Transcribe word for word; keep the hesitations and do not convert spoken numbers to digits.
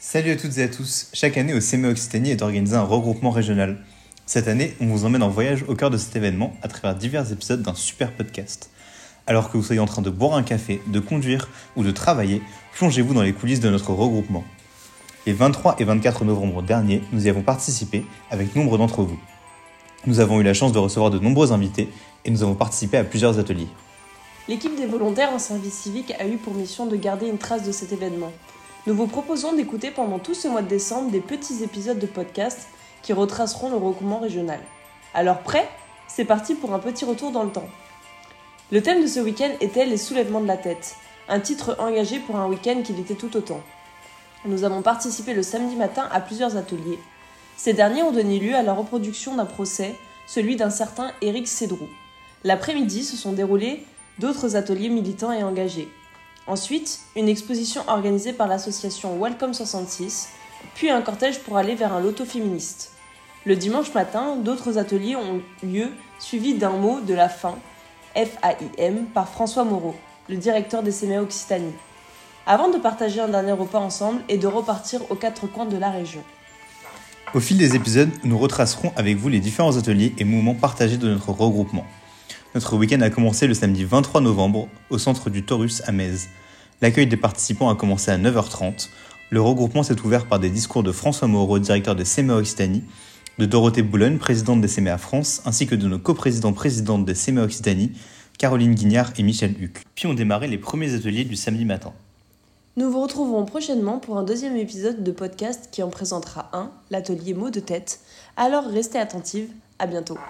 Salut à toutes et à tous. Chaque année au C M E Occitanie est organisé un regroupement régional. Cette année, on vous emmène en voyage au cœur de cet événement à travers divers épisodes d'un super podcast. Alors que vous soyez en train de boire un café, de conduire ou de travailler, plongez-vous dans les coulisses de notre regroupement. Les vingt-trois et vingt-quatre novembre dernier, nous y avons participé avec nombre d'entre vous. Nous avons eu la chance de recevoir de nombreux invités et nous avons participé à plusieurs ateliers. L'équipe des volontaires en service civique a eu pour mission de garder une trace de cet événement. Nous vous proposons d'écouter pendant tout ce mois de décembre des petits épisodes de podcast qui retraceront le regroupement régional. Alors prêt ? C'est parti pour un petit retour dans le temps. Le thème de ce week-end était les soulèvements de la tête, un titre engagé pour un week-end qu'il était tout autant. Nous avons participé le samedi matin à plusieurs ateliers. Ces derniers ont donné lieu à la reproduction d'un procès, celui d'un certain Éric Cédroux. L'après-midi se sont déroulés d'autres ateliers militants et engagés. Ensuite, une exposition organisée par l'association Welcome soixante-six, puis un cortège pour aller vers un loto féministe. Le dimanche matin, d'autres ateliers ont lieu, suivis d'un mot de la faim, F A I M, par François Moreau, le directeur des C M E Occitanie, avant de partager un dernier repas ensemble et de repartir aux quatre coins de la région. Au fil des épisodes, nous retracerons avec vous les différents ateliers et moments partagés de notre regroupement. Notre week-end a commencé le samedi vingt-trois novembre au centre du Taurus à Metz. L'accueil des participants a commencé à neuf heures trente. Le regroupement s'est ouvert par des discours de François Moreau, directeur des C M E Occitanie, de Dorothée Boulogne, présidente des C M E A France, ainsi que de nos coprésidents-présidentes des C M E Occitanie, Caroline Guignard et Michel Huc. Puis ont démarré les premiers ateliers du samedi matin. Nous vous retrouverons prochainement pour un deuxième épisode de podcast qui en présentera un, l'atelier mots de tête. Alors restez attentifs, à bientôt.